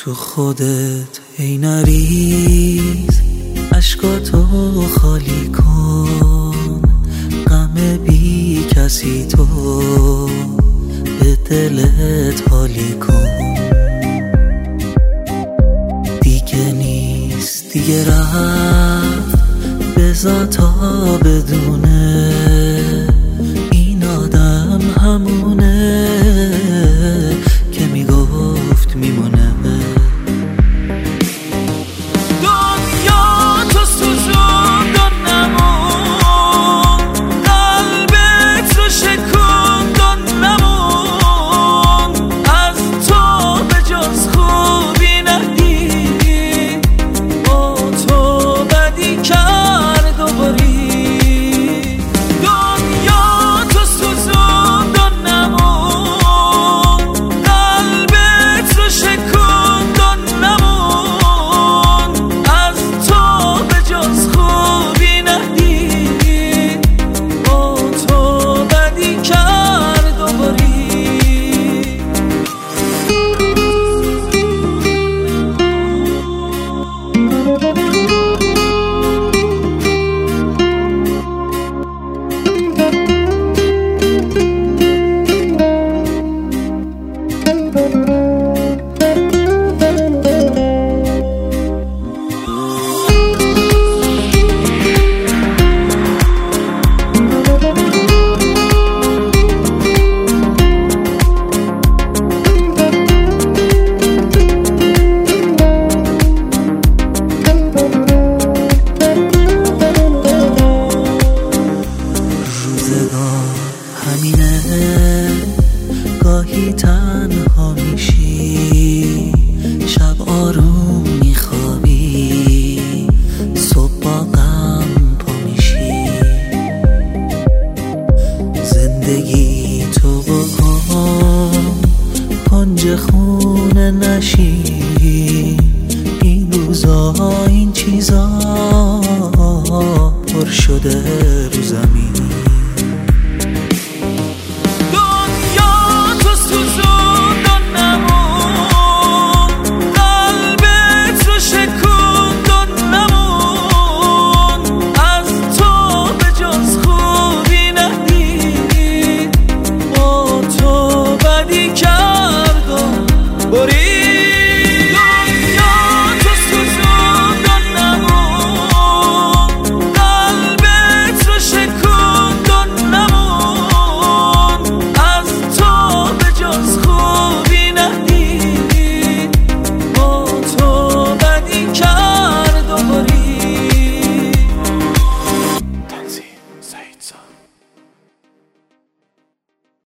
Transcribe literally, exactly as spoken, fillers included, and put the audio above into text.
تو خودت ای نریز، اشکاتو خالی کن، غم بی کسی تو به دلت حالی کن. دیگه نیست دیگه رفت، بذار تا بدونه این آدم همونه که میگفت میمونه. همینه گاهی تنها میشی، شب آروم میخوابی، صبح با غم پا میشی. زندگی تو بکن کنج خونه نشی، این روزا این چیزا پر شده رو زمین.